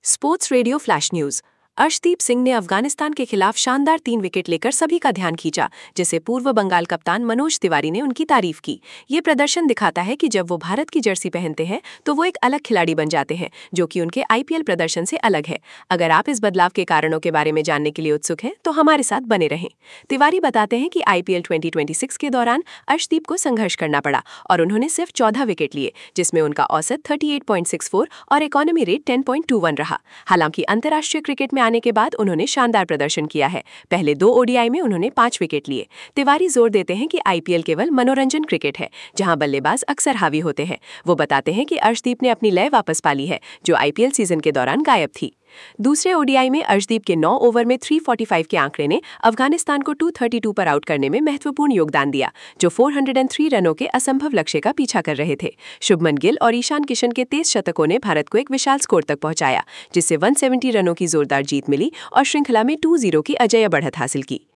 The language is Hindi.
Sports radio flash news. Arshdeep Singh ने अफगानिस्तान के खिलाफ शानदार 3 विकेट लेकर सभी का ध्यान खींचा, जिसे पूर्व बंगाल कप्तान मनोज तिवारी ने उनकी तारीफ की। ये प्रदर्शन दिखाता है कि जब वो भारत की जर्सी पहनते हैं तो वो एक अलग खिलाड़ी बन जाते हैं, जो कि उनके आईपीएल प्रदर्शन से अलग है। अगर आप इस बदलाव के कारणों के बारे में जानने के लिए उत्सुक हैं तो हमारे साथ बने रहें। तिवारी बताते हैं कि आईपीएल 2026 के दौरान अर्शदीप को संघर्ष करना पड़ा और उन्होंने सिर्फ 14 विकेट लिए, जिसमें उनका औसत 38.64 और इकोनॉमी रेट 10.21 रहा। हालांकि अंतर्राष्ट्रीय क्रिकेट में आने के बाद उन्होंने शानदार प्रदर्शन किया है। पहले 2 ओडीआई में उन्होंने 5 विकेट लिए। तिवारी जोर देते हैं कि आईपीएल केवल मनोरंजन क्रिकेट है, जहां बल्लेबाज अक्सर हावी होते हैं। वो बताते हैं कि अर्शदीप ने अपनी लय वापस पा ली है, जो आईपीएल सीजन के दौरान गायब थी। दूसरे ओडीआई में अर्शदीप के 9 ओवर में 345 के आंकड़े ने अफगानिस्तान को 232 पर आउट करने में महत्वपूर्ण योगदान दिया, जो 403 रनों के असंभव लक्ष्य का पीछा कर रहे थे। शुभमन गिल और ईशान किशन के तेज शतकों ने भारत को एक विशाल स्कोर तक पहुंचाया, जिससे 170 रनों की जोरदार जीत मिली और श्रृंखला में 2-0 की अजेय बढ़त हासिल की।